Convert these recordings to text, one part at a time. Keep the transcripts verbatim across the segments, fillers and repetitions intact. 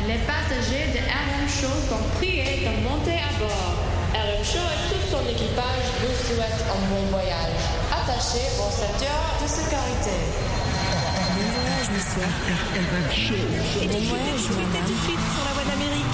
Les passagers de R M Show sont priés de monter à bord. R M Show et tout son équipage vous souhaitent un bon voyage. Attachez vos ceintures de sécurité. Bon voyage, monsieur. R M Show. Bon voyage, madame. Tout de suite sur la voie d'Amérique.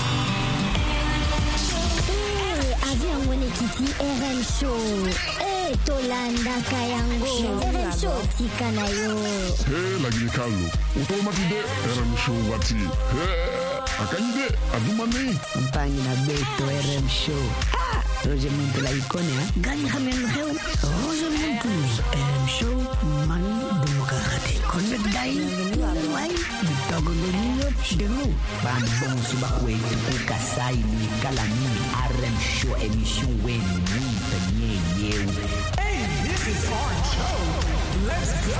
Eh, avion Mone Kiti R M Show. Eh, Tolanda Kayango. R M Show tikanayo. Hey, lagi kalu. Utomatide R M Show wati. Hey, akanyide adumani. Mpangi na beto R M Show. Ah, Roger Muntu la ikone ha. Gani khamen kheu. Roger Muntu R M Show man demokrati. Connect dai. Wai. Bitago lolo delu. Bambon suba kwetu kukasai ni kalami R M Show emission wen mwita nye yew. Hey, this is our show. Let's go.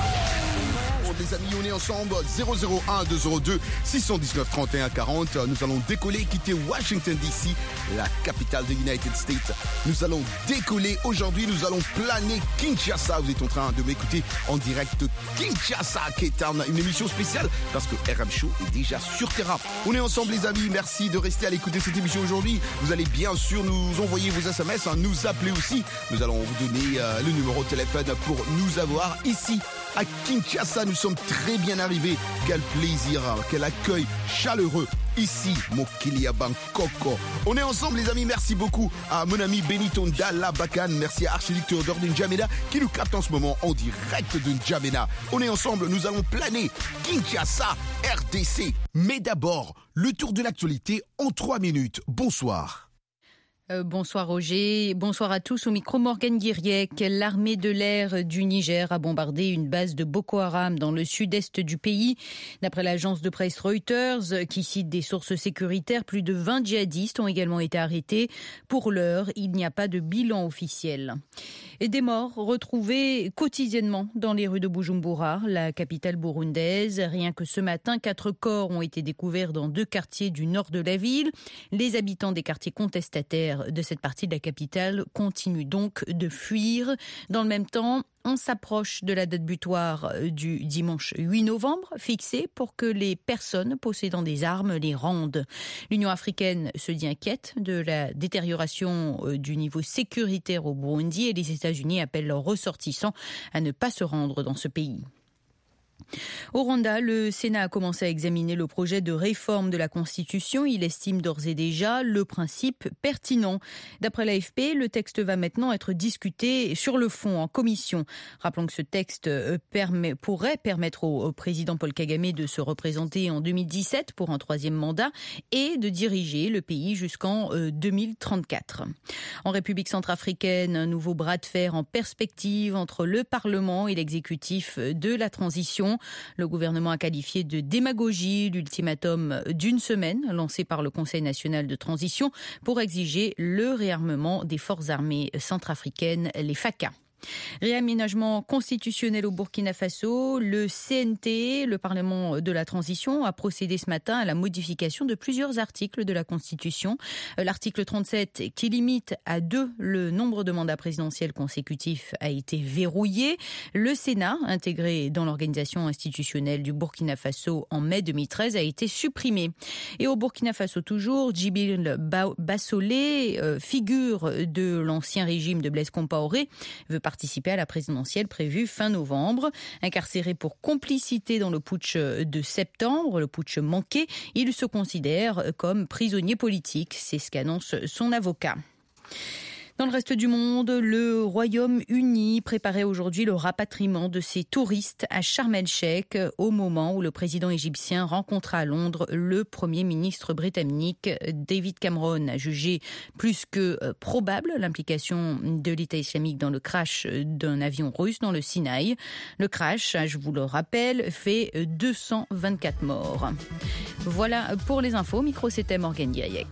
Les amis, on est ensemble, zéro zéro un deux zéro deux six un neuf trente et un quarante. Nous allons décoller, quitter Washington D C, la capitale des United States. Nous allons décoller aujourd'hui, nous allons planer Kinshasa. Vous êtes en train de m'écouter en direct Kinshasa, qui est une émission spéciale parce que R M Show est déjà sur terrain. On est ensemble les amis, merci de rester à l'écoute de cette émission aujourd'hui. Vous allez bien sûr nous envoyer vos S M S, hein, nous appeler aussi. Nous allons vous donner euh, le numéro de téléphone pour nous avoir ici à Kinshasa. Nous sommes très bien arrivés. Quel plaisir, quel accueil chaleureux ici, Mokilia Bangkoko. On est ensemble les amis, merci beaucoup à mon ami Benito Ndala Bakan, merci à Archiduc Théodore de N'Djamena qui nous capte en ce moment en direct de N'Djamena. On est ensemble, nous allons planer Kinshasa, R D C. Mais d'abord, le tour de l'actualité en trois minutes. Bonsoir. Euh, bonsoir Roger, bonsoir à tous. Au micro Morgane Guiriec. L'armée de l'air du Niger a bombardé une base de Boko Haram dans le sud-est du pays. D'après l'agence de presse Reuters, qui cite des sources sécuritaires, plus de vingt djihadistes ont également été arrêtés. Pour l'heure, il n'y a pas de bilan officiel. Et des morts retrouvés quotidiennement dans les rues de Bujumbura, la capitale burundaise. Rien que ce matin, quatre corps ont été découverts dans deux quartiers du nord de la ville. Les habitants des quartiers contestataires de cette partie de la capitale continuent donc de fuir. Dans le même temps, on s'approche de la date butoir du dimanche huit novembre, fixée pour que les personnes possédant des armes les rendent. L'Union africaine se dit inquiète de la détérioration du niveau sécuritaire au Burundi et les États-Unis appellent leurs ressortissants à ne pas se rendre dans ce pays. Au Rwanda, le Sénat a commencé à examiner le projet de réforme de la Constitution. Il estime d'ores et déjà le principe pertinent. D'après l'A F P, le texte va maintenant être discuté sur le fond en commission. Rappelons que ce texte permet, pourrait permettre au, au président Paul Kagame de se représenter en deux mille dix-sept pour un troisième mandat et de diriger le pays jusqu'en deux mille trente-quatre. En République centrafricaine, un nouveau bras de fer en perspective entre le Parlement et l'exécutif de la transition. Le gouvernement a qualifié de démagogie l'ultimatum d'une semaine lancé par le Conseil national de transition pour exiger le réarmement des forces armées centrafricaines, les FACA. Réaménagement constitutionnel au Burkina Faso, le C N T, le Parlement de la Transition, a procédé ce matin à la modification de plusieurs articles de la Constitution. L'article trente-sept, qui limite à deux le nombre de mandats présidentiels consécutifs, a été verrouillé. Le Sénat, intégré dans l'organisation institutionnelle du Burkina Faso en mai deux mille treize, a été supprimé. Et au Burkina Faso toujours, Djibril Bassolé, euh, figure de l'ancien régime de Blaise Compaoré, veut participer à la présidentielle prévue fin novembre. Incarcéré pour complicité dans le putsch de septembre, le putsch manqué, il se considère comme prisonnier politique. C'est ce qu'annonce son avocat. Dans le reste du monde, le Royaume-Uni préparait aujourd'hui le rapatriement de ses touristes à Sharm el-Sheikh au moment où le président égyptien rencontra à Londres le Premier ministre britannique. David Cameron a jugé plus que probable l'implication de l'État islamique dans le crash d'un avion russe dans le Sinaï. Le crash, je vous le rappelle, fait deux cent vingt-quatre morts. Voilà pour les infos. Micro, c'était Morgane Guiriec.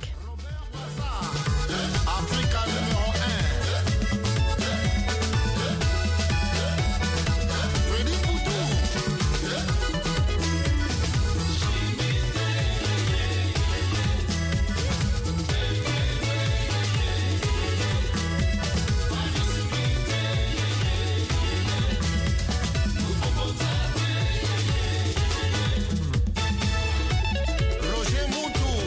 Roger Moutou.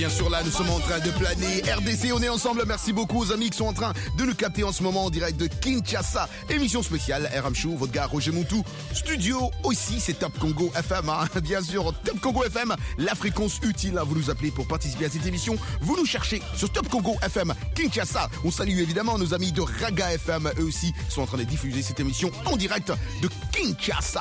bien sûr là, nous sommes en train de planer. R D C, on est ensemble. Merci beaucoup aux amis qui sont en train de nous capter en ce moment en direct de Kinshasa. Émission spéciale R M Show, votre gars Roger Montou. Studio aussi, c'est Top Congo F M. Hein. Bien sûr, Top Congo F M, la fréquence utile. Hein. Vous nous appelez pour participer à cette émission. Vous nous cherchez sur Top Congo F M Kinshasa. On salue évidemment nos amis de Raga F M. Eux aussi sont en train de diffuser cette émission en direct de Kinshasa.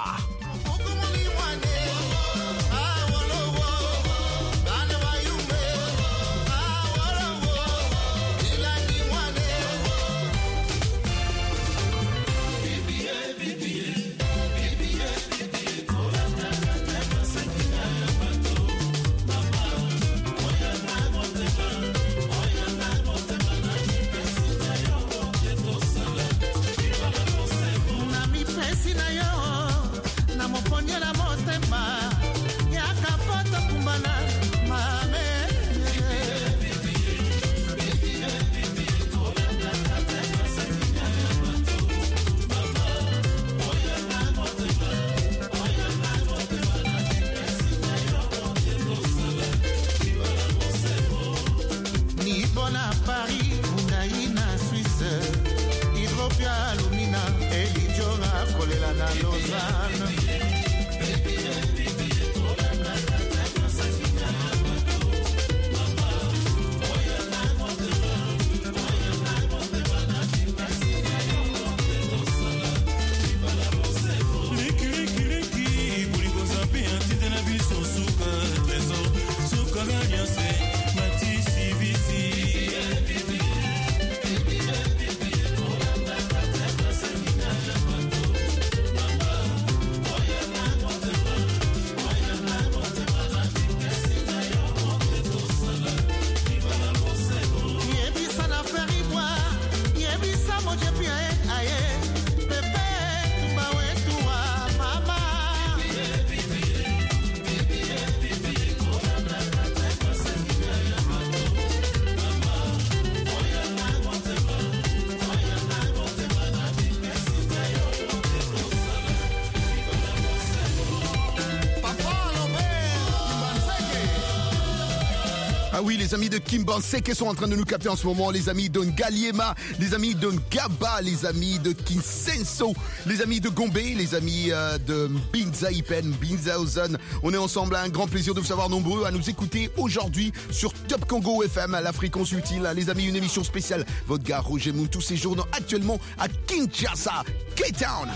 Ah oui, les amis de Kimbanseke sont en train de nous capter en ce moment. Les amis de Ngaliema, les amis de Ngaba, les amis de Kinsenso, les amis de Gombe, les amis euh, de Binza Ipen, Binzaozen. On est ensemble, un grand plaisir de vous savoir nombreux à nous écouter aujourd'hui sur Top Congo F M, à la fréquence utile. Les amis, une émission spéciale. Votre gars Roger Montou séjourne actuellement à Kinshasa, K-Town.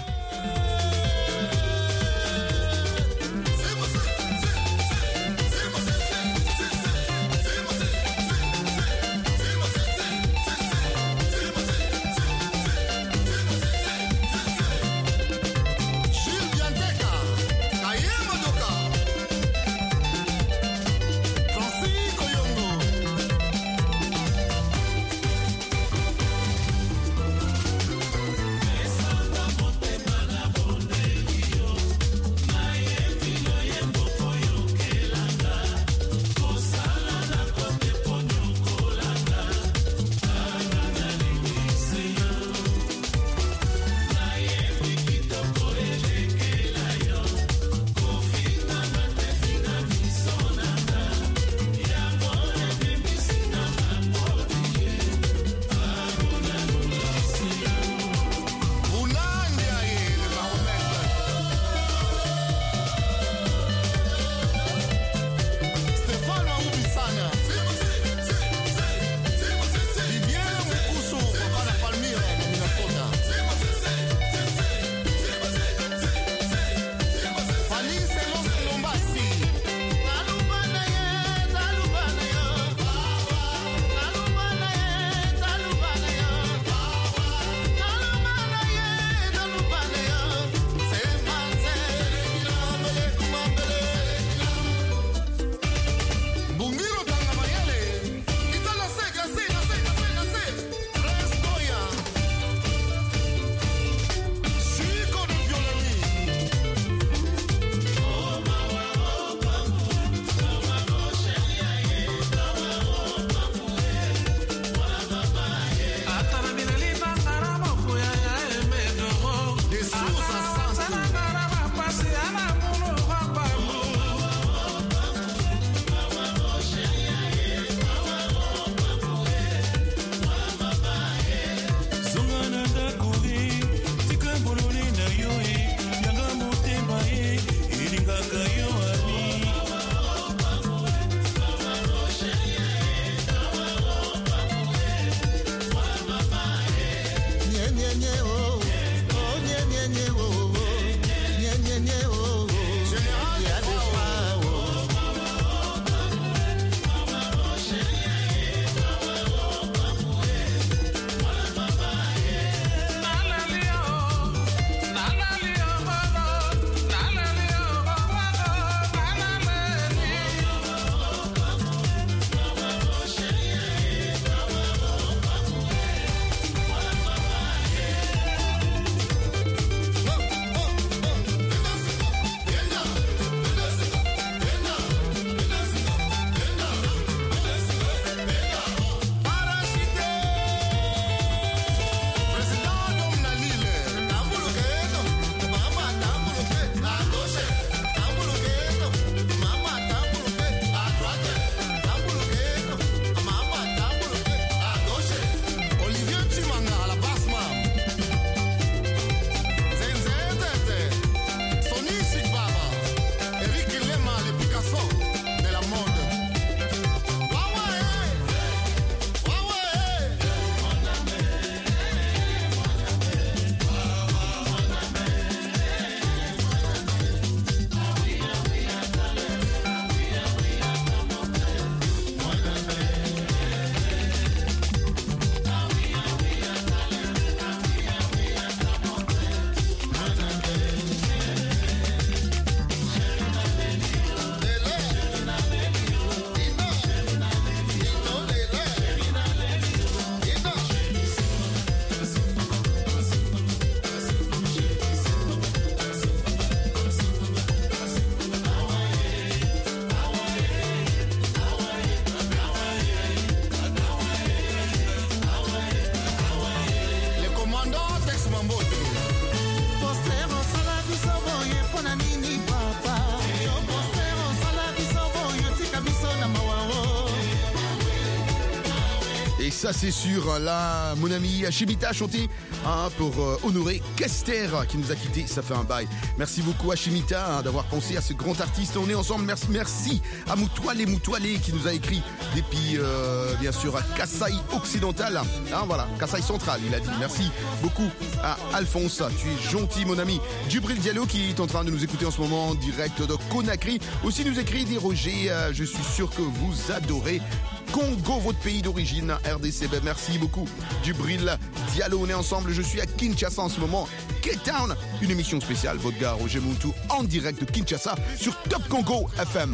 ça c'est sûr. Là, mon ami Hashimita a chanté hein, pour euh, honorer Kester qui nous a quittés. Ça fait un bail. Merci beaucoup Hashimita hein, d'avoir pensé à ce grand artiste. On est ensemble. Merci, merci à Moutoualé Moutoualé qui nous a écrit depuis euh, bien sûr à Kasaï occidental. Hein, voilà, Kasaï central. Il a dit merci beaucoup à Alphonse. Tu es gentil mon ami. Djibril Diallo qui est en train de nous écouter en ce moment en direct de Conakry. Aussi nous écrit des Roger. Euh, je suis sûr que vous adorez Congo, votre pays d'origine, R D C. Ben, merci beaucoup, Djibril Diallo. On est ensemble. Je suis à Kinshasa en ce moment. K-Town, une émission spéciale. Votre gars Roger Muntu en direct de Kinshasa sur Top Congo F M.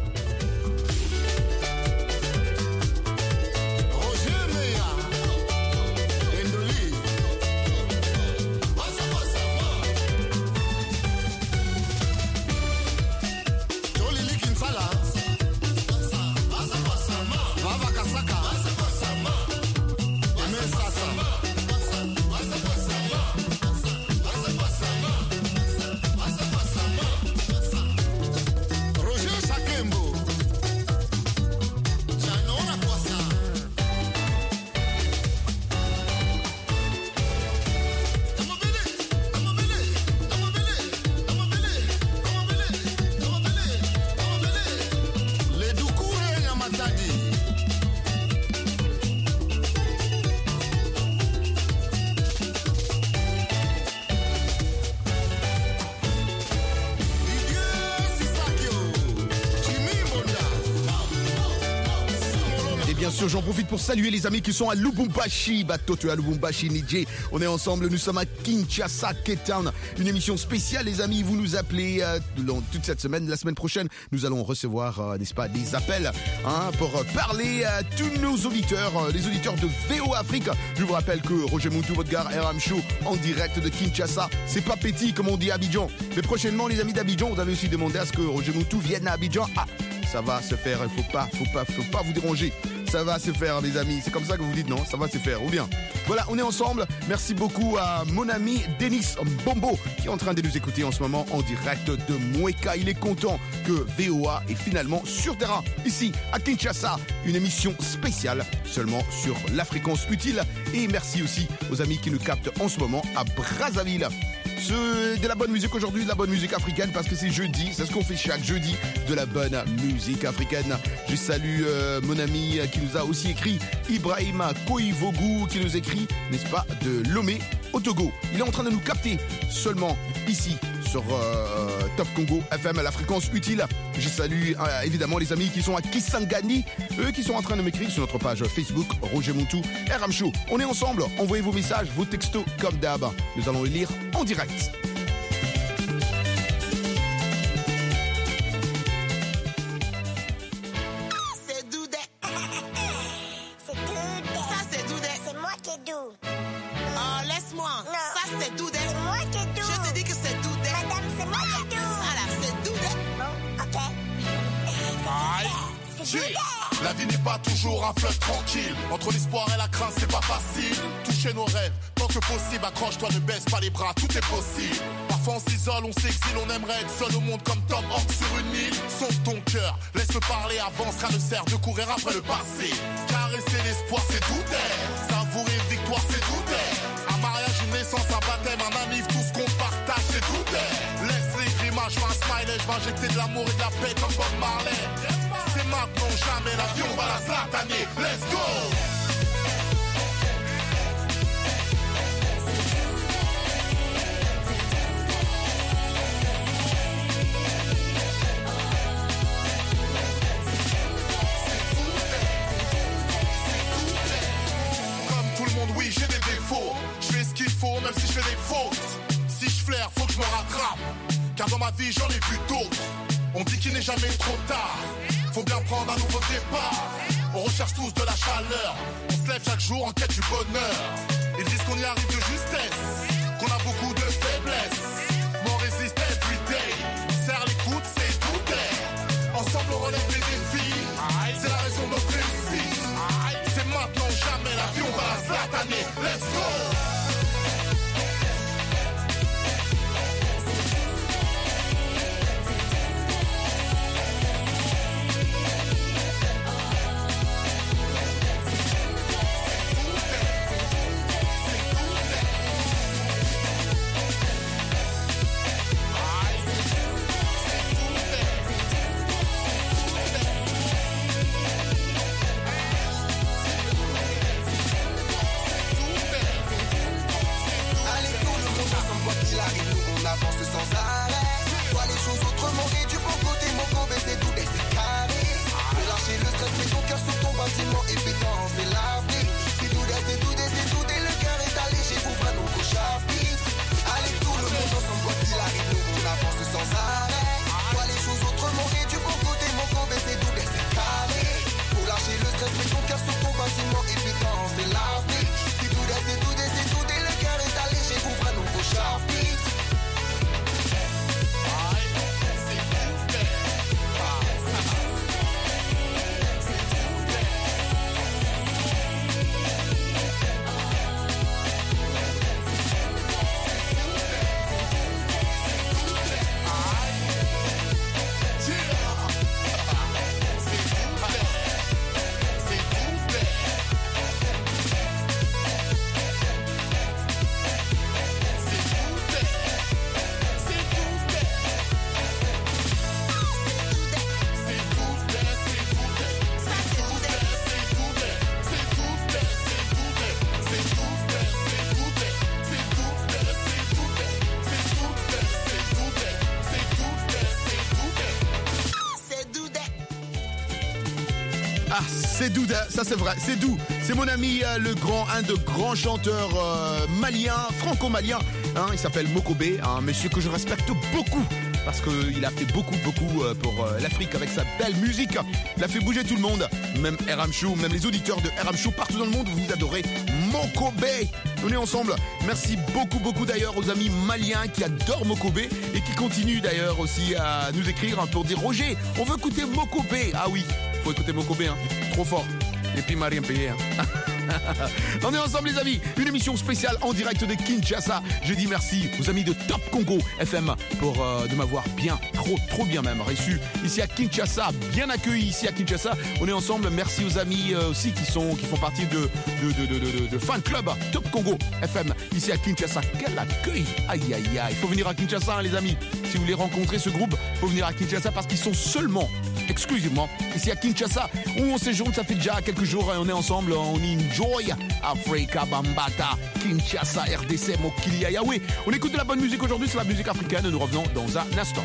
J'en profite pour saluer les amis qui sont à Lubumbashi. Bateau, tu es à Lubumbashi, Nidje. On est ensemble, nous sommes à Kinshasa, K-Town. Une émission spéciale, les amis. Vous nous appelez euh, toute cette semaine. La semaine prochaine, nous allons recevoir, euh, n'est-ce pas, des appels hein, pour parler à tous nos auditeurs, euh, les auditeurs de V O Afrique. Je vous rappelle que Roger Muntu, votre gars, R M Show, en direct de Kinshasa. C'est pas petit, comme on dit à Abidjan. Mais prochainement, les amis d'Abidjan, vous avez aussi demandé à ce que Roger Muntu vienne à Abidjan. Ah, ça va se faire. Il faut pas, faut pas, faut pas vous déranger. Ça va se faire, les amis. C'est comme ça que vous dites, non? Ça va se faire, ou bien? Voilà, on est ensemble. Merci beaucoup à mon ami Denis Bombo, qui est en train de nous écouter en ce moment en direct de Moueka. Il est content que V O A est finalement sur terrain, ici, à Kinshasa. Une émission spéciale, seulement sur la fréquence utile. Et merci aussi aux amis qui nous captent en ce moment à Brazzaville. C'est de la bonne musique aujourd'hui, de la bonne musique africaine, parce que c'est jeudi, c'est ce qu'on fait chaque jeudi, de la bonne musique africaine. Je salue euh, mon ami qui nous a aussi écrit, Ibrahim Koivogu, qui nous écrit, n'est-ce pas, de Lomé au Togo. Il est en train de nous capter seulement ici, sur euh, Top Congo F M à la fréquence utile. Je salue euh, évidemment les amis qui sont à Kisangani, eux qui sont en train de m'écrire sur notre page Facebook Roger Muntu, R M Show. On est ensemble, envoyez vos messages, vos textos comme d'hab. Nous allons les lire en direct. C'est Doudé. C'est Doudé. Ça c'est Doudé. C'est moi qui est doux. Oh, laisse-moi. Non. Ça c'est Doudé. C'est moi qui est doux. Je te dis que c'est Doudé. Madame, c'est moi qui est doux. Ça là, c'est Doudé. Bon, ok. C'est Doudé. La vie n'est pas toujours un fleuve tranquille. Entre l'espoir et la crainte, c'est pas facile. Toucher nos rêves, tant que possible. Accroche-toi, ne baisse pas les bras, tout est possible. Parfois on s'isole, on s'exile, on aimerait être seul au monde comme Tom Hanks sur une île. Sauve ton cœur, laisse-le parler, avance, rien ne sert de courir après le passé. Caresser l'espoir, c'est douter. Savourer une victoire, c'est douter. Un mariage, une naissance, un baptême, un ami, tout ce qu'on partage, c'est douter. Laisse les grimaces, je fais un smiley, je vais injecter de l'amour et de la paix comme Bob Marley. C'est maintenant, jamais, la vie, on va la slataner. Let's go! Comme tout le monde, oui, j'ai des défauts. Je fais ce qu'il faut, même si je fais des fautes. Si je flaire, faut que je me rattrape. Car dans ma vie, j'en ai vu d'autres. On dit qu'il n'est jamais trop tard. Faut bien prendre un nouveau départ. On recherche tous de la chaleur. On se lève chaque jour en quête du bonheur. Ils disent qu'on y arrive de justesse, qu'on a beaucoup de faiblesses. Mais on résiste every day. On serre les coudes, c'est tout est. Ensemble on relève les défis. C'est la raison de notre réussite. C'est maintenant ou jamais, la vie on va la slataner. Let's go! c'est doux, ça c'est vrai, c'est doux. C'est mon ami, euh, le grand, un de grands chanteurs euh, maliens, franco-maliens. Hein, il s'appelle Mokobé, un monsieur que je respecte beaucoup. Parce qu'il a fait beaucoup, beaucoup pour l'Afrique avec sa belle musique. Il a fait bouger tout le monde. Même R M Show, même les auditeurs de R M Show partout dans le monde, vous adorez Mokobé. On est ensemble. Merci beaucoup, beaucoup d'ailleurs aux amis maliens qui adorent Mokobé et qui continuent d'ailleurs aussi à nous écrire pour dire Roger, on veut écouter Mokobé. Ah oui, faut écouter Mokobé, hein. Trop fort. Et puis il m'a rien payé. Hein. On est ensemble les amis, une émission spéciale en direct de Kinshasa. Je dis merci aux amis de Top Congo F M pour euh, de m'avoir bien, trop, trop bien même reçu ici à Kinshasa, bien accueilli ici à Kinshasa. On est ensemble, merci aux amis euh, aussi qui sont, qui font partie de, de, de, de, de, de fan club Top Congo F M ici à Kinshasa. Quel accueil, aïe aïe aïe, il faut venir à Kinshasa hein, les amis. Si vous voulez rencontrer ce groupe, il faut venir à Kinshasa parce qu'ils sont seulement, exclusivement, ici à Kinshasa où on séjourne, ça fait déjà quelques jours et on est ensemble, on enjoy Africa Bambata, Kinshasa, R D C, Mokilia, Yahweh. On écoute de la bonne musique aujourd'hui, c'est la musique africaine, nous revenons dans un instant.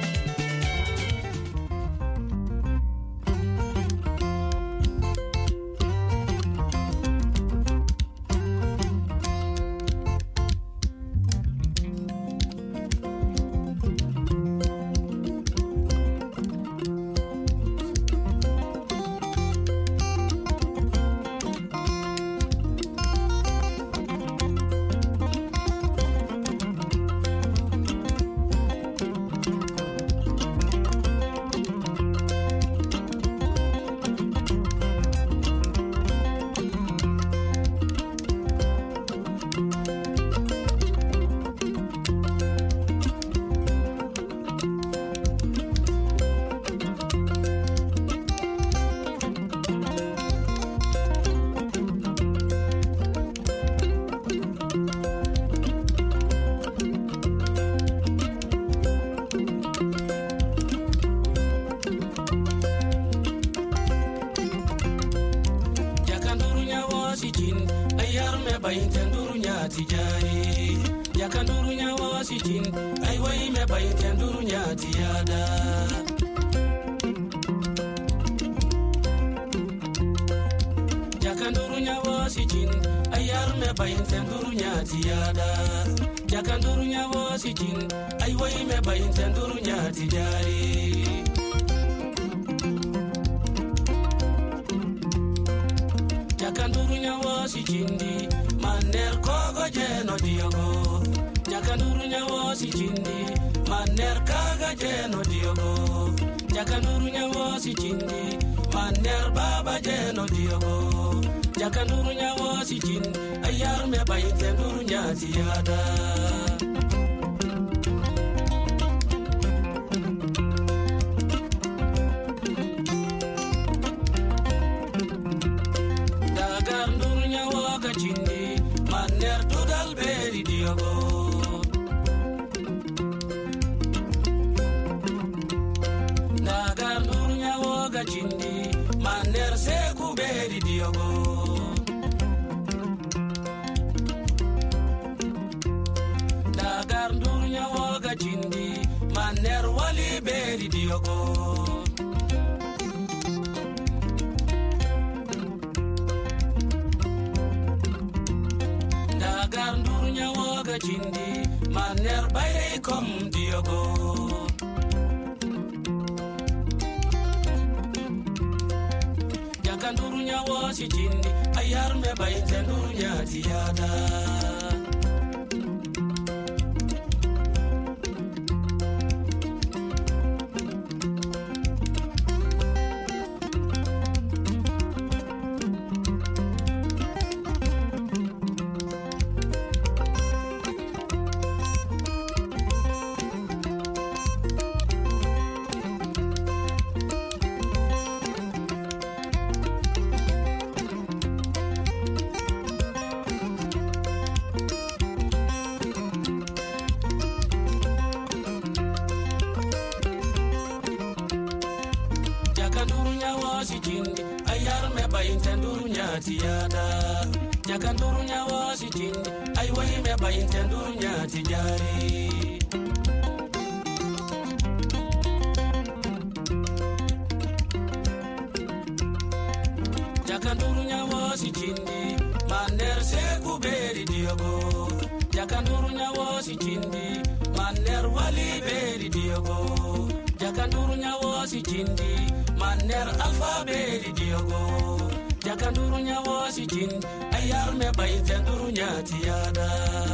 si chindi maner se kuberi diogo jakanduru nyawo si chindi maner wali beri diogo jakanduru nyawo si chindi maner alfa beri diogo jakanduru nyawo si chindi ayar me bay tenduru nyati yada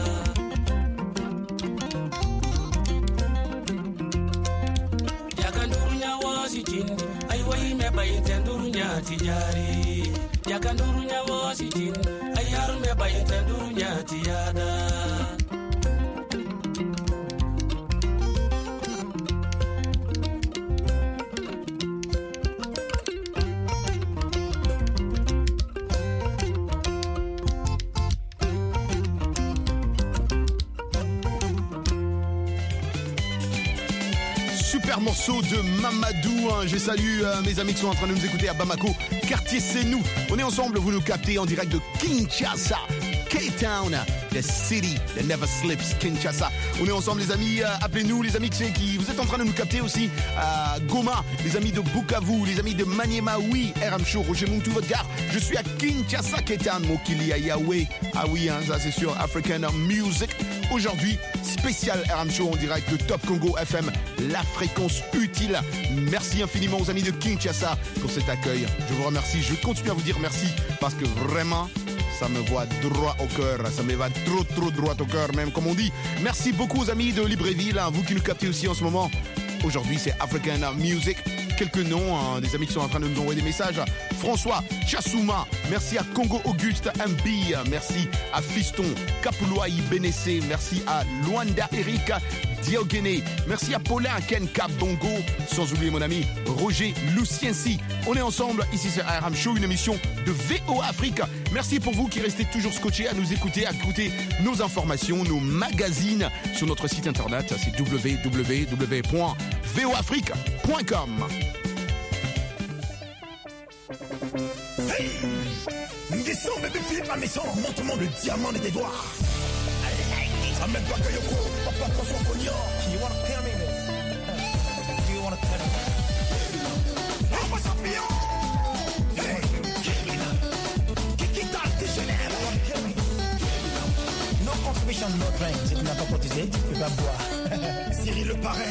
jakanduru nyawo si chindi ay way me bay tenduru nyati jari jakanduru nyawo si chindi ayar me bay tenduru nyati yada Morceau de Mamadou, hein. Je salue euh, mes amis qui sont en train de nous écouter à Bamako, quartier c'est nous. On est ensemble, vous nous captez en direct de Kinshasa, K-Town, the city that never sleeps, Kinshasa. On est ensemble les amis, euh, appelez-nous les amis qui, qui vous êtes en train de nous capter aussi à Goma, les amis de Bukavu, les amis de Maniema, oui, R M Show, Roger Muntu, votre gare. Je suis à Kinshasa, K-Town, Mokili, Yahweh. Ah oui, hein, ça c'est sûr, African Music. Aujourd'hui, spécial R M Show en direct de Top Congo F M, la fréquence utile. Merci infiniment aux amis de Kinshasa pour cet accueil. Je vous remercie, je continue à vous dire merci parce que vraiment, ça me voit droit au cœur. Ça me va trop, trop droit au cœur même, comme on dit. Merci beaucoup aux amis de Libreville, hein, vous qui nous captez aussi en ce moment. Aujourd'hui, c'est African Music. Quelques noms, hein, des amis qui sont en train de nous envoyer des messages. François Chassouma, merci à Congo Auguste M B, merci à Fiston Kapouloaï Bénessé, merci à Luanda Erika Diogene, merci à Paulin Ken Kabongo, sans oublier mon ami Roger Luciensi. On est ensemble, ici c'est R M Show, une émission de V O A Afrique. Merci pour vous qui restez toujours scotchés à nous écouter, à écouter nos informations, nos magazines sur notre site internet, c'est w w w point v o afrique point com. Hey! Nguesso, bébé Philippe la maison, montre-moi le diamant de tes doigts. Amène pas Kayoko, papa prend son cognon. You wanna pay me, man? Do you wanna pay me? Oh, what's up, Mio? Hey! Qui t'a dégénéré? No contribution, no drink. Si tu n'as pas cotisé, tu peux pas boire. Cyril le parrain.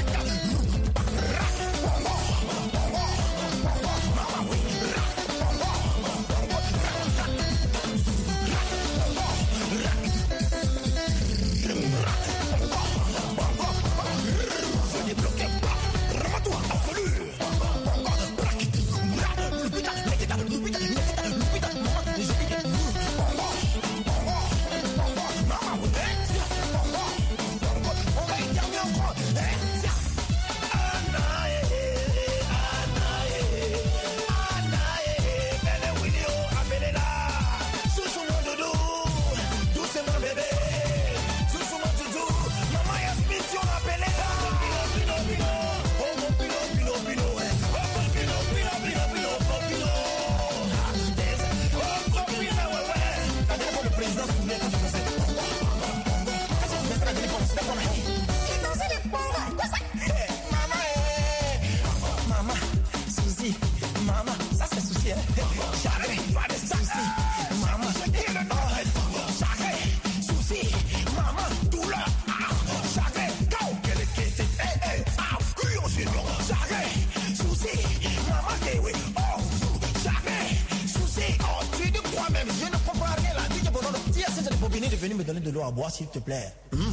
À boire s'il te plaît.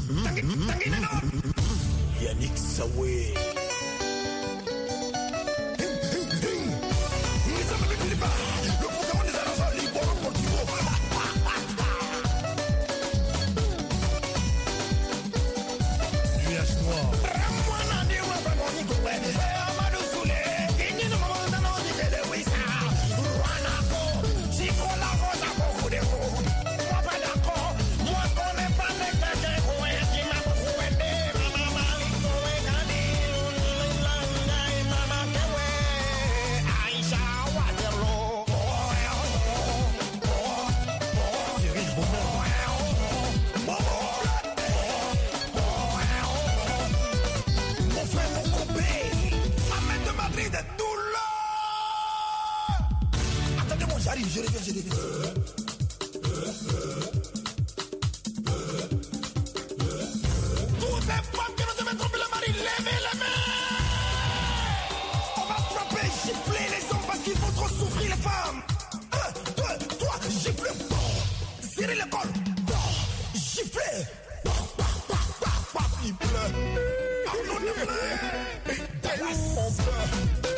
Yannick Sawé. tirer l'école. Gifler. Il pleut. Arnaud ne pleut. Dallas, on pleut.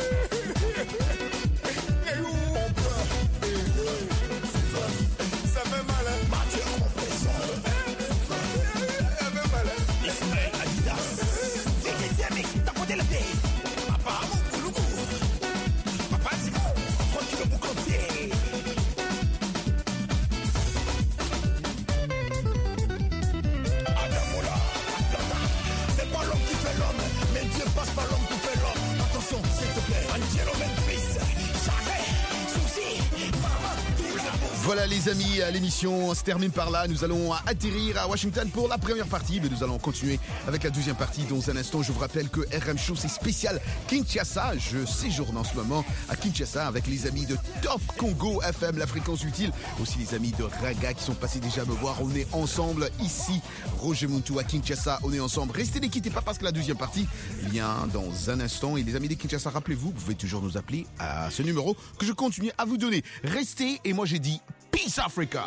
Et où on pleut. Ça fait mal, hein. Mathieu, compresseur. Ça fait mal, hein. Ismaël Adidas. C'est qui c'est, mec? T'as côté le pied. Papa, mon coulougou. Papa, c'est bon. Trois kilos pour compter. Mais Dieu passe par l'homme pour faire l'homme. Attention, s'il te plaît, Angelo Memphis, Charret, Souci, Mama, tout la bouffe. Voilà les amis, l'émission se termine par là. Nous allons atterrir à Washington pour la première partie, mais nous allons continuer avec la deuxième partie dans un instant. Je vous rappelle que R M Show c'est spécial Kinshasa. Je séjourne en ce moment à Kinshasa avec les amis de Top Congo F M, la fréquence utile. Aussi les amis de Raga qui sont passés déjà me voir. On est ensemble ici, Roger Muntu à Kinshasa. On est ensemble. Restez, ne quittez pas parce que la deuxième partie vient dans un instant. Et les amis de Kinshasa, rappelez-vous, vous pouvez toujours nous appeler à ce numéro que je continue à vous donner. Restez et moi j'ai dit Peace Africa.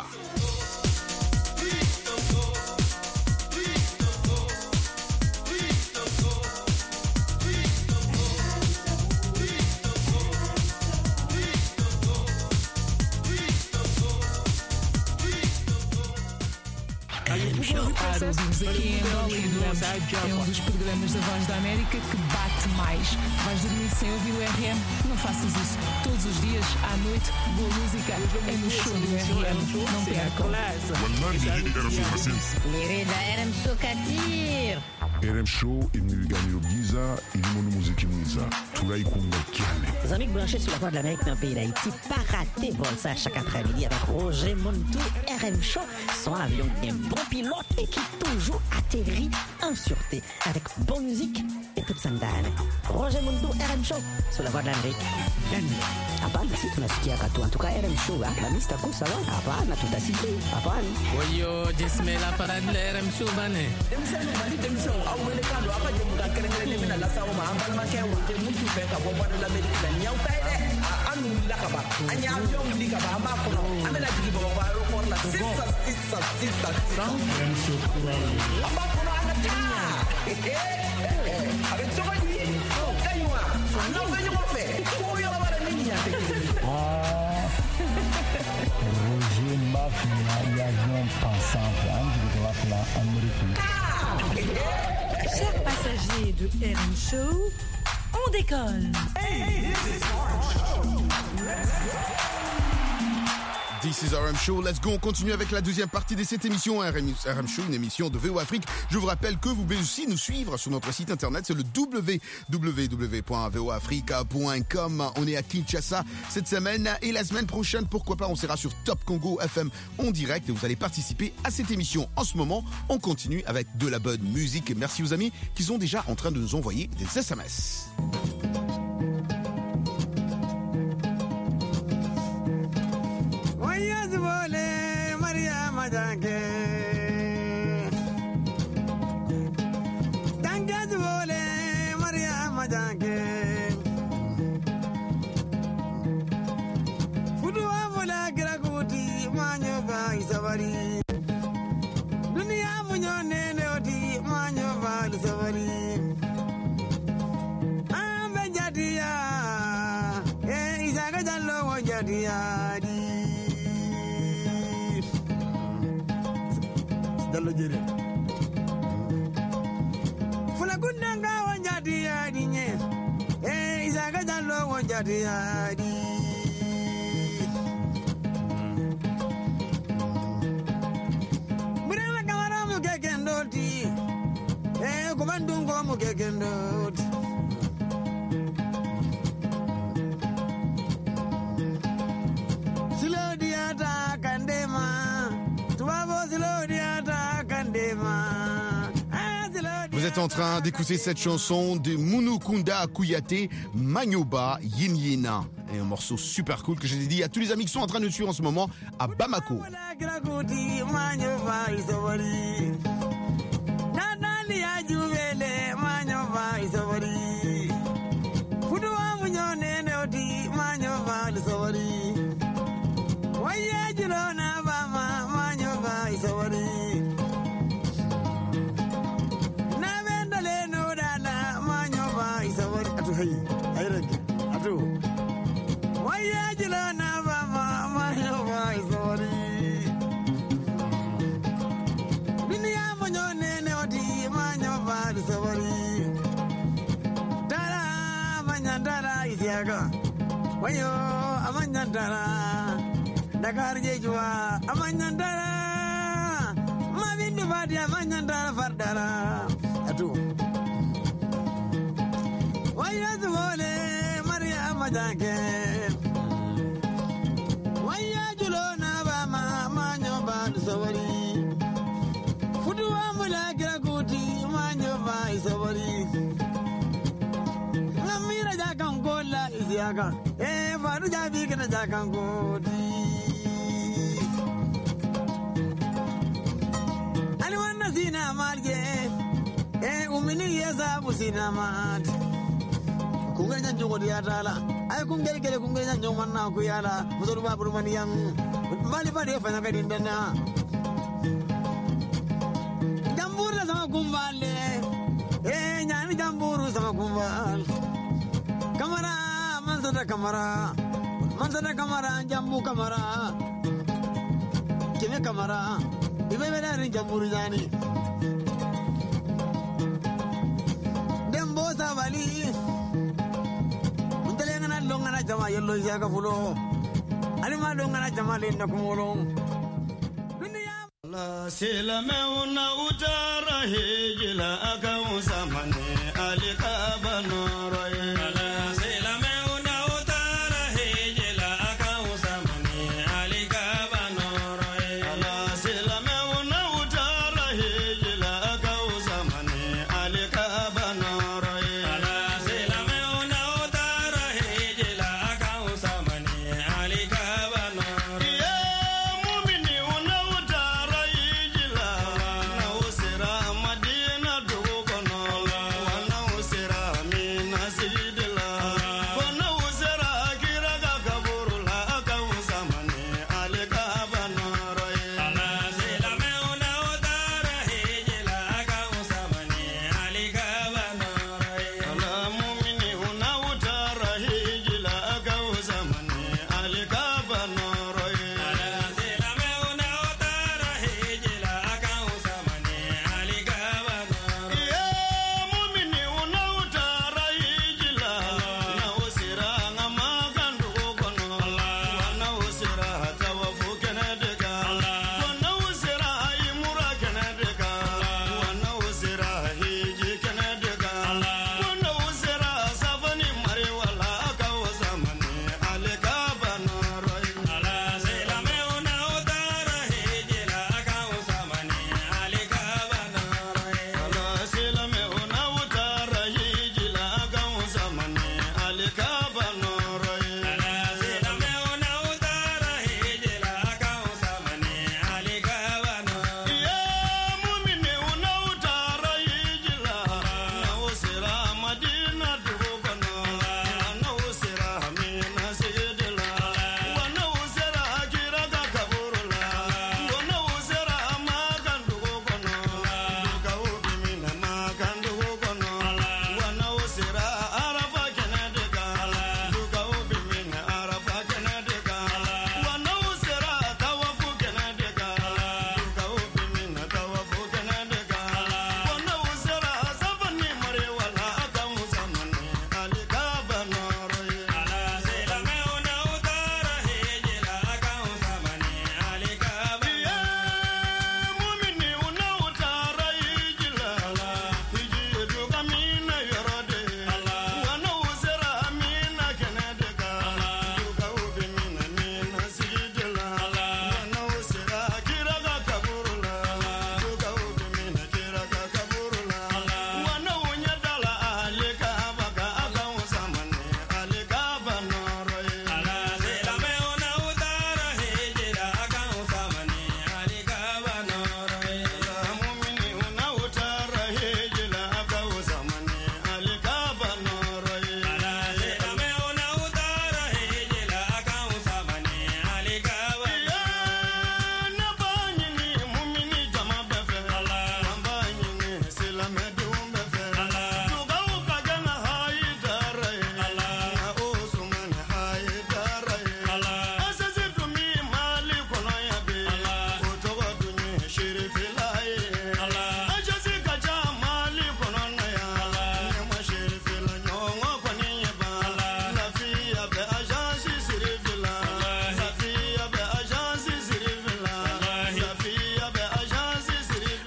Ouvimos aqui em Angola e adoramos. É um dos programas da Voz da América que bate mais. Vais dormir sem ouvir o R M? Não faças isso. Todos os dias, à noite, boa música é no show do R M. Não percam. Lirida R M Show Katir. R M Show imnigani Giza ilimono muziki mwiza tulai kumba kiane. Les amis branchés sur la Voix de l'Amérique dans le pays d'Haïti, pas rater vol ça chaque après-midi avec Roger Muntu. R M Show, son avion qui est un bon pilote et qui toujours atterrit en sûreté avec bonne musique et toute sandale. Roger Muntu, R M Show sur la Voix de l'Amérique. Hapana, si tunasikia katu. En tout cas, R M Show, la mista kusa wa. Hapana, tutasikia. Hapana. Oyo, jismela parade la R M Show bane. Demsene bali demsene awele kando apa jemu ka kerengere mina la sawo ma ambal ma kewo te mutu fe ka bomba de l'Amérique la nyaw tay de anu la ka ba anya avion li ka ba ma ko no amela digi bo ba ro ko la sissa sissa sissa R M Show amba ko no ana tinya avec to ba ni kaywa no ba ni ko fe ko yo la ba ni nya te Roger Mafia, l'avion pensant de la Amérique. Chers passagers de R M Show, on décolle. Hey, this is R M Show. Let's go. This is R M Show, let's go, on continue avec la deuxième partie de cette émission R M, R M Show, une émission de V O Afrique. Je vous rappelle que vous pouvez aussi nous suivre sur notre site internet, c'est le w w w point v o africa point com. On est à Kinshasa cette semaine et la semaine prochaine, pourquoi pas, on sera sur Top Congo F M en direct et vous allez participer à cette émission. En ce moment, on continue avec de la bonne musique. Merci aux amis qui sont déjà en train de nous envoyer des S M S. Danke, danke zole, Mariama danke. Fudua vola graguti, manyo ba isabari. Dunia munyo nene odi, manyo ba isabari. Ambe jadia, eh isaga jallo jadia di. Dallo jere fula kunanga wanjadi adi nye eh isaga dallo wanjadi adi murema kamara mu kekendoti eh kubandungo mu kekendoti silodi ata kandema tuwabo silodi ata. Vous êtes en train d'écouter cette chanson de Munukunda Kouyaté, Magnoba Yinyena. Et un morceau super cool que j'ai dédié à tous les amis qui sont en train de nous suivre en ce moment à Bamako. isawari na vendale no dala manyo ba isawari atu hay ay rage atu waya jila na ba ma manyo ba isawari dunia manyo ne ne odi manyo ba isawari dala manyandara isiaga wayo amanyandara Dakar jejua amanyandara mabindu badi amanyandara fardara atu waya zuwole maria amajake waya julona ba ma manyo ba sawari fudu amula gira kuti manyo ba sawari ngamira jakan gola isiaka eh faru jabi kana jakan godi Sina marge eh umini yesa busina mat kungenya njongo diatala ay kungere kele kungenya njongo manna ku yala musoru baburu maniyang mali pade fanya kadindana jamburu sama kumbale eh nyani jamburu sama kumbal kamara mansada kamara mansada kamara jambu kamara kime kamara ibe bela rin jamburu jani dembo sabali untele ngana longana jama yello yaga fulo alima longana jama le nakumolong la sela meuna utara hejila aka usamane alika banoro la sela meuna utara hejila aka usamane alika banoro la sela meuna utara hejila aka usamane alika banoro la sela meuna utara hejila aka usamane alika banoro ye mu'mini una utara hejila na usira madina dogo kono wana usira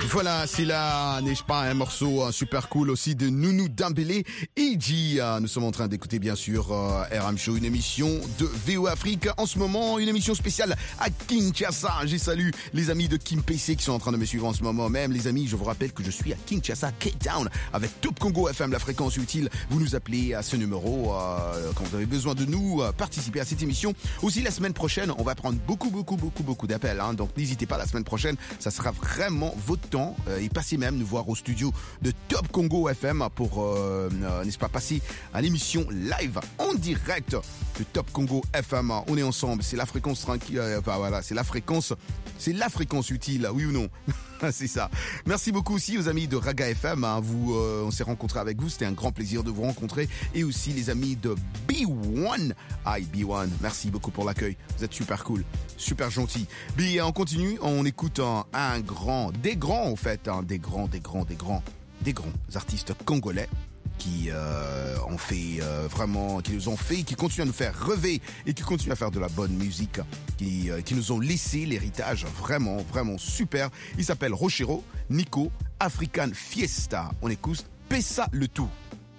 Voilà, c'est là, n'est-ce pas, un morceau uh, super cool aussi de Nounou Dembélé et G. Uh, nous sommes en train d'écouter bien sûr uh, R M Show, une émission de V O Afrique. En ce moment, une émission spéciale à Kinshasa. J'ai salué les amis de Kim P C qui sont en train de me suivre en ce moment même. Les amis, je vous rappelle que je suis à Kinshasa, Cape Town, avec Top Congo F M, la fréquence utile. Vous nous appelez à ce numéro uh, quand vous avez besoin de nous, uh, participer à cette émission. Aussi, la semaine prochaine, on va prendre beaucoup, beaucoup, beaucoup, beaucoup d'appels. Hein. Donc, n'hésitez pas, la semaine prochaine, ça sera vraiment votre temps. Euh, et passez même nous voir au studio de Top Congo F M pour, euh, euh, n'est-ce pas, passer à l'émission live en direct de Top Congo F M. On est ensemble, c'est la fréquence tranquille, euh, enfin, voilà, c'est la fréquence, c'est la fréquence utile, oui ou non? C'est ça. Merci beaucoup aussi aux amis de Raga F M. Hein. Vous, euh, on s'est rencontrés avec vous, c'était un grand plaisir de vous rencontrer. Et aussi les amis de B un. Aïe, B un, merci beaucoup pour l'accueil. Vous êtes super cool, super gentil. B, on continue, on écoute un, un grand, des grands en fait, hein, des grands, des grands, des grands, des grands artistes congolais qui euh, ont fait euh, vraiment, qui nous ont fait, qui continuent à nous faire rêver et qui continuent à faire de la bonne musique, qui, euh, qui nous ont laissé l'héritage vraiment, vraiment super. Il s'appelle Rochero, Nico, African Fiesta. On écoute Pessa le tout.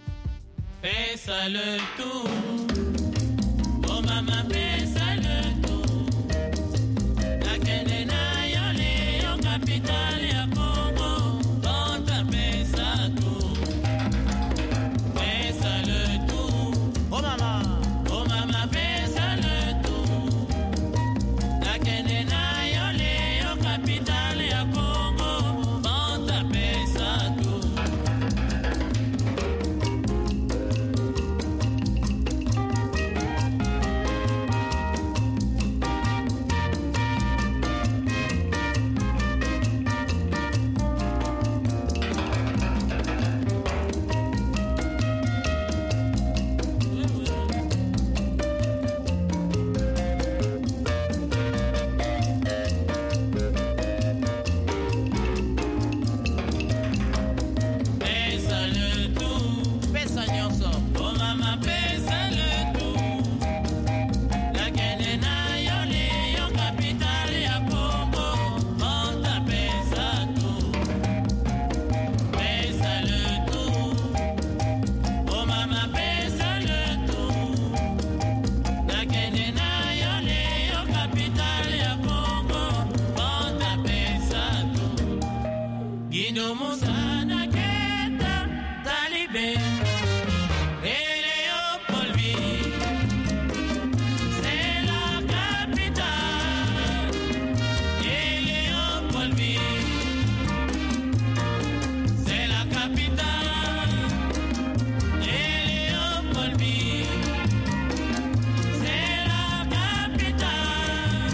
Pessa le tout, oh maman pessa le tout, la kende na yole yo capital ya Congo, vanta pessa tout, pessa le tout, oh maman, oh maman pessa le tout, la kende na yole yo capital ya Congo, vanta pessa tout.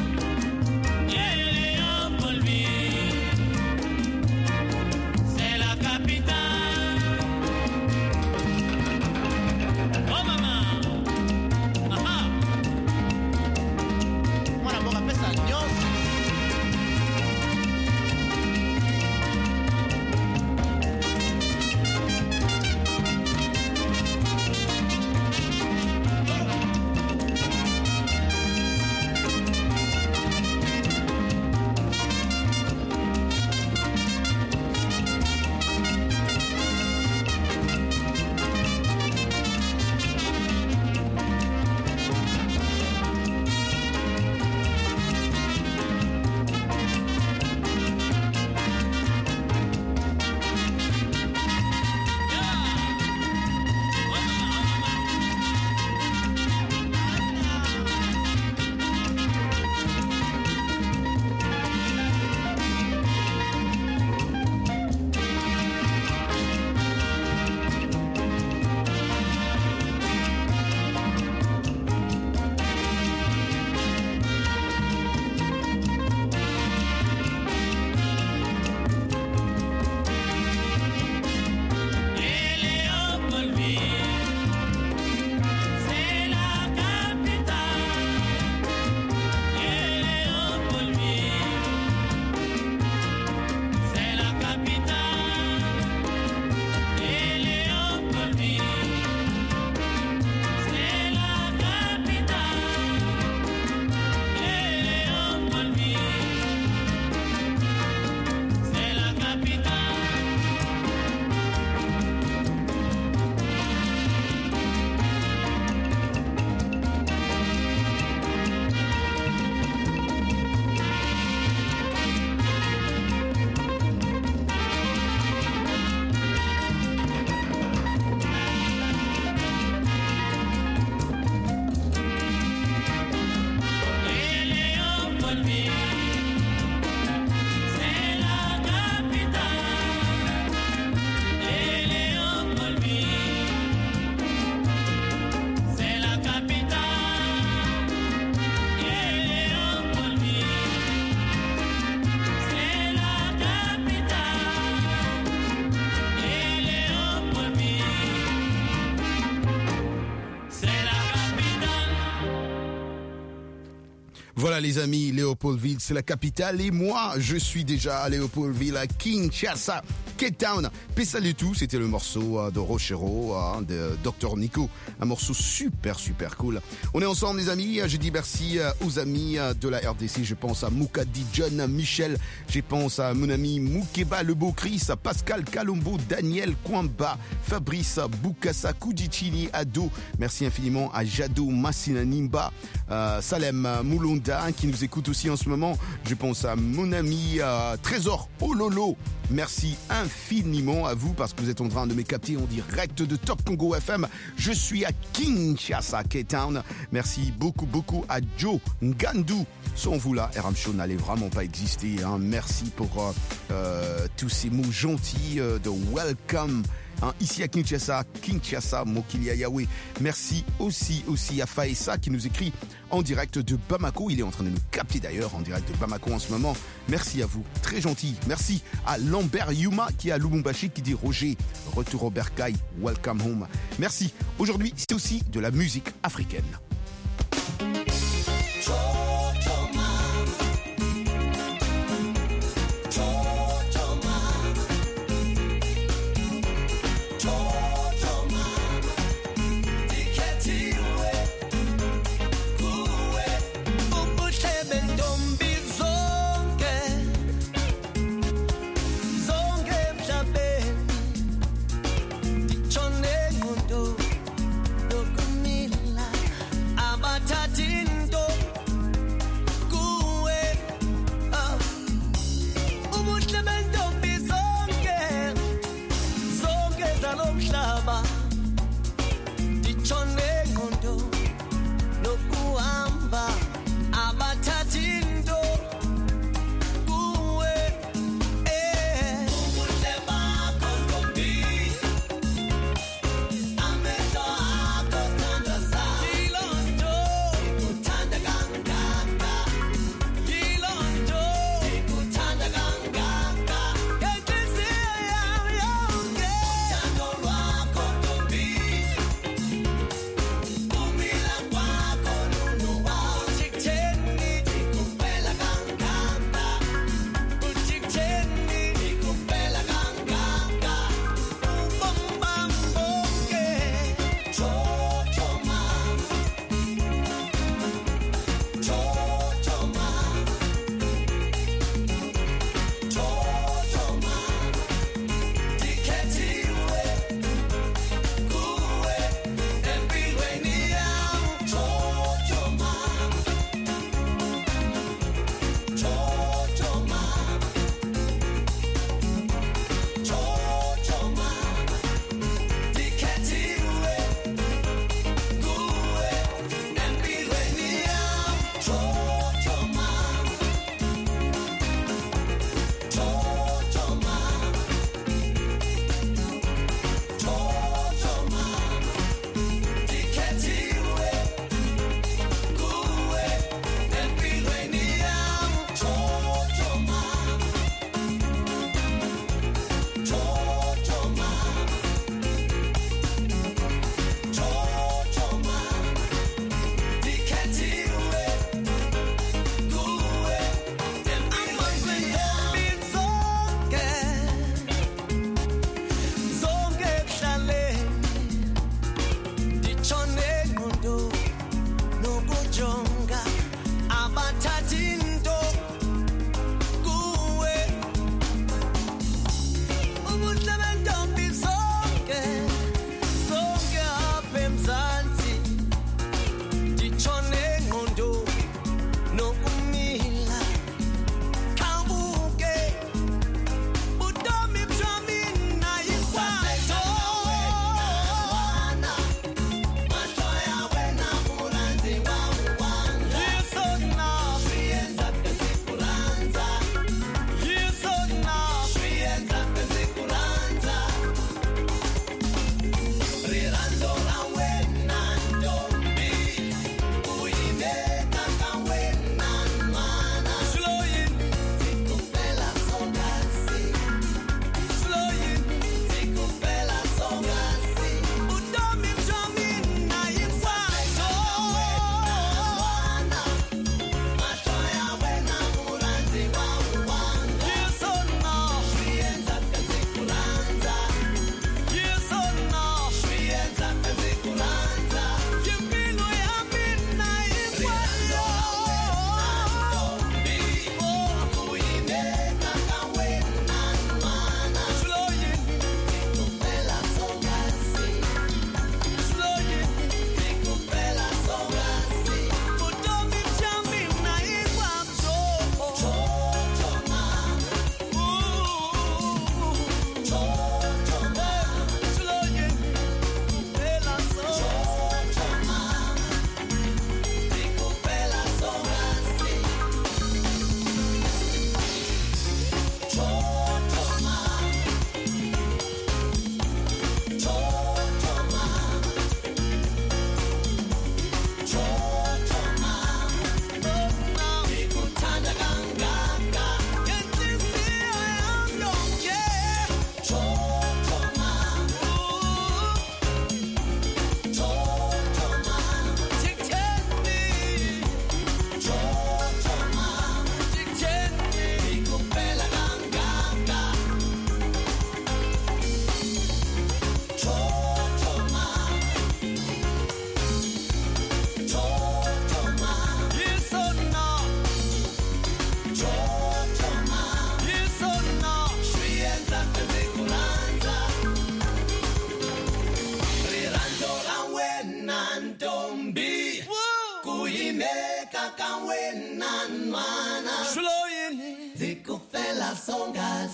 C'est la Voilà les amis, Léopoldville, c'est la capitale et moi, je suis déjà à Léopoldville, à Kinshasa, Cape Town. Pessa du tout, c'était le morceau de Rochero, de docteur Nico, un morceau super super cool. On est ensemble les amis, je dis merci aux amis de la R D C, je pense à Moukadi John, Michel, je pense à mon ami Moukeba, le beau Chris, à Pascal Calombo, Daniel Kwamba, Fabrice Boukassa, Kudicini, Ado, merci infiniment à Jado Massinanimba, euh, Salem Moulonda qui nous écoute aussi en ce moment. Je pense à mon ami euh, Trésor Ololo. Merci infiniment à vous parce que vous êtes en train de me capter en direct de Top Congo F M. Je suis à Kinshasa, Cape Town. Merci beaucoup, beaucoup à Joe Ngandou. Sans vous là, R M Show n'allait vraiment pas exister. Hein. Merci pour euh, euh, tous ces mots gentils euh, de welcome. Hein, ici à Kinshasa, Kinshasa, Mokilia Yahweh. Merci aussi, aussi à Faïssa qui nous écrit en direct de Bamako. Il est en train de nous capter d'ailleurs en direct de Bamako en ce moment. Merci à vous, très gentil. Merci à Lambert Yuma qui est à Lubumbashi qui dit Roger, retour au Bercail, welcome home. Merci. Aujourd'hui, c'est aussi de la musique africaine.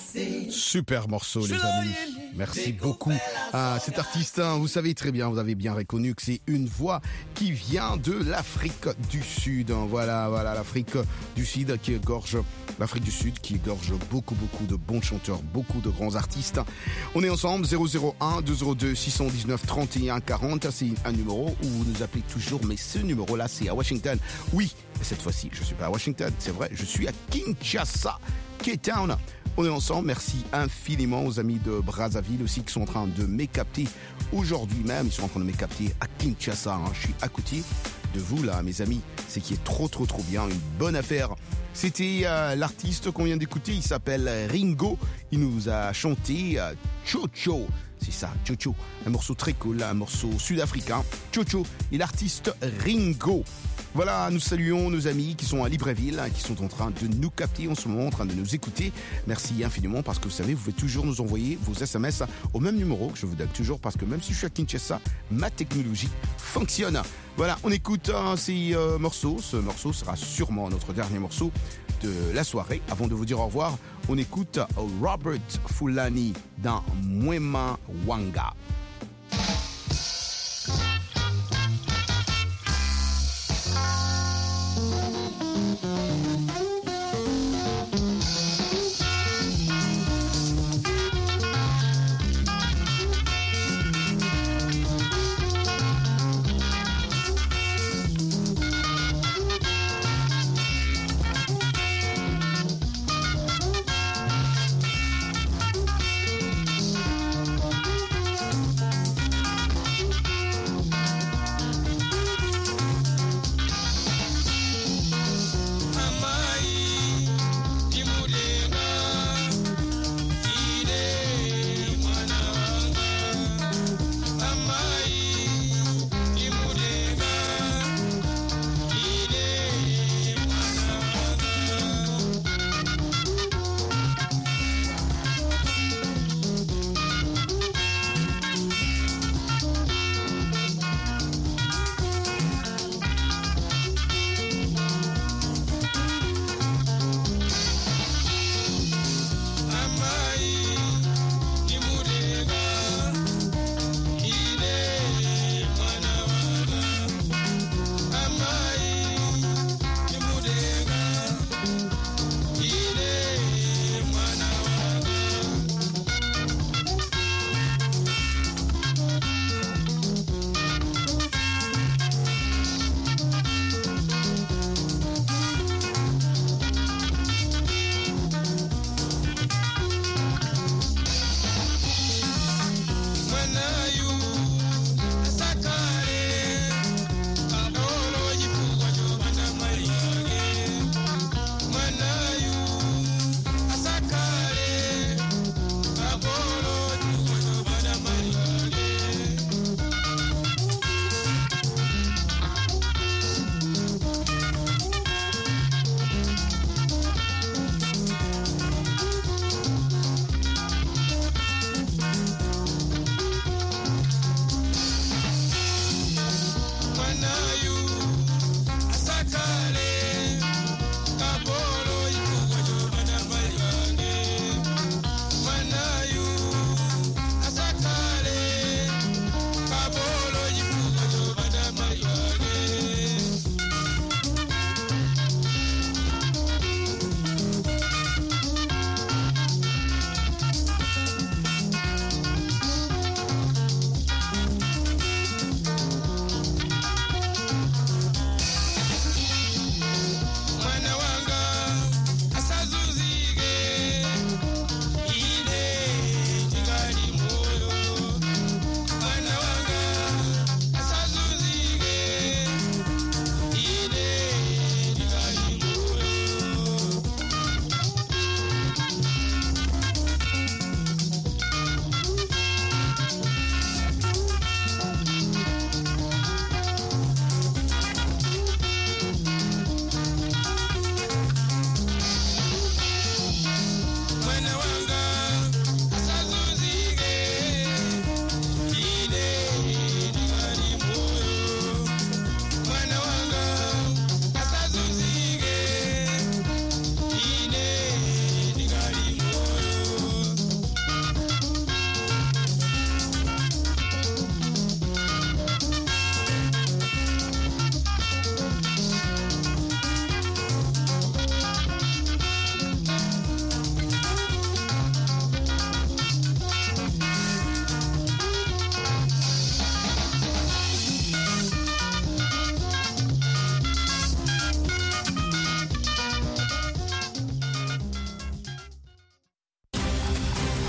Super morceau, les amis. Merci beaucoup à cet artiste. Vous savez très bien, vous avez bien reconnu que c'est une voix qui vient de l'Afrique du Sud. Voilà, voilà, l'Afrique du Sud qui égorge, l'Afrique du Sud qui égorge beaucoup, beaucoup de bons chanteurs, beaucoup de grands artistes. On est ensemble, zéro zéro un deux zéro deux six un neuf trente et un quarante. C'est un numéro où vous nous appelez toujours, mais ce numéro-là, c'est à Washington. Oui, cette fois-ci, je suis pas à Washington, c'est vrai, je suis à Kinshasa, Cape Town. On est ensemble, merci infiniment aux amis de Brazzaville aussi qui sont en train de m'écapter aujourd'hui même. Ils sont en train de m'écapter à Kinshasa, hein. Je suis à côté de vous là, mes amis. C'est qui est trop trop trop bien, une bonne affaire. C'était euh, l'artiste qu'on vient d'écouter, il s'appelle Ringo. Il nous a chanté euh, Chocho. C'est ça, Chocho. Un morceau très cool, un morceau sud-africain. Chocho et l'artiste Ringo. Voilà, nous saluons nos amis qui sont à Libreville, qui sont en train de nous capter en ce moment, en train de nous écouter. Merci infiniment parce que vous savez, vous pouvez toujours nous envoyer vos S M S au même numéro que je vous donne toujours parce que même si je suis à Kinshasa, ma technologie fonctionne. Voilà, on écoute euh, ces euh, morceaux. Ce morceau sera sûrement notre dernier morceau de la soirée. Avant de vous dire au revoir, on écoute Robert Fulani dans Mwema Wanga.